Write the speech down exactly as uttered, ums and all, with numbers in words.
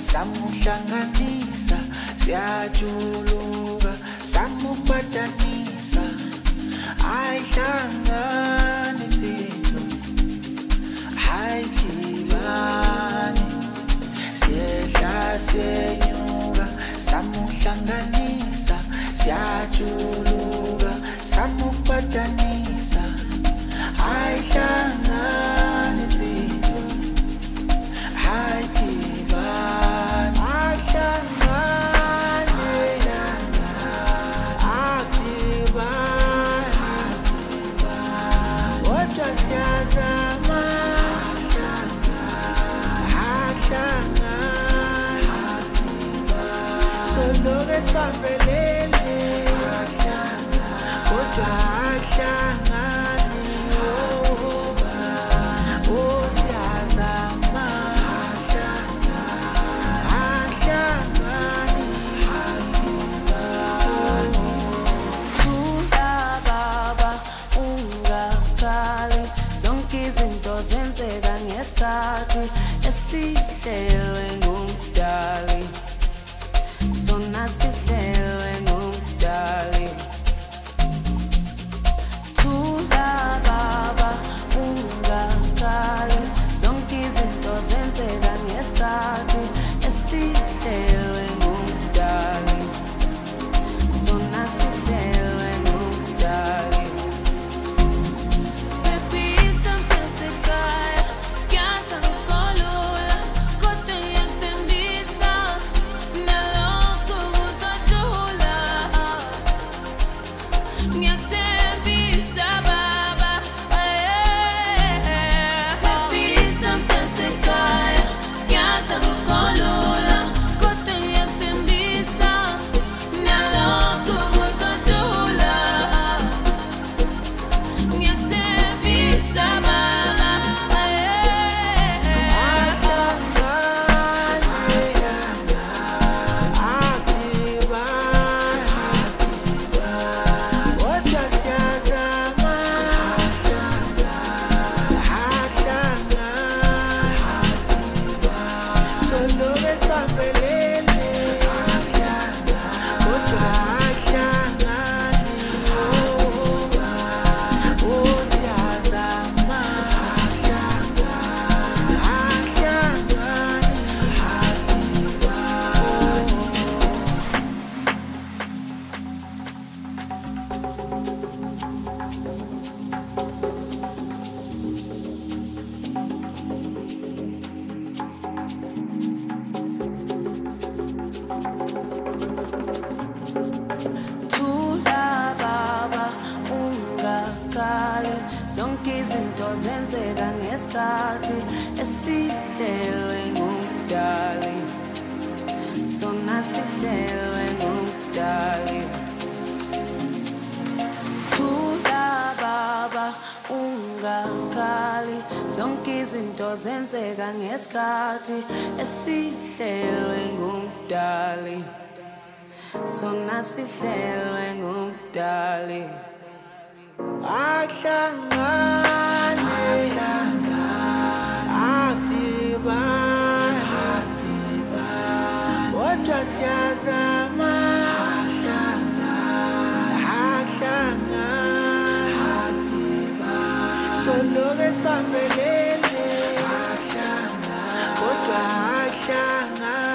samuhlanganisa siyajuluka samufatanisa ayihlangane zinto hayidibane siyehla siyenyuka samuhlanganisa siyajuluka samufatanisa ayihlangane zinto hayidibane ayihlangane akudibane kodwa siyazama soloke sibambelele kodwa ahlangani oh siyazama ahlangani thula baba ungakali zonke izinto zenzeka ngesikhathi esihlelwe ngumdali sona sihlelwe ngumdali thula baba ungakali zonke izinto zenzeka ngesikhathi esihlelwe ngumdali sona sihlelwe ngumdali zonke izinto zenzeka ngesikhathi esihlelwe ngumdali sona sihlelwe ngumdali thula baba ungakali zonke izinto zenzeka ngesikhathi esihlelwe ngumdali sona sihlelwe ngumdali ahlangane akudibane kodwa siyazama ahlangane soloke sibambelele kodwa ahlangane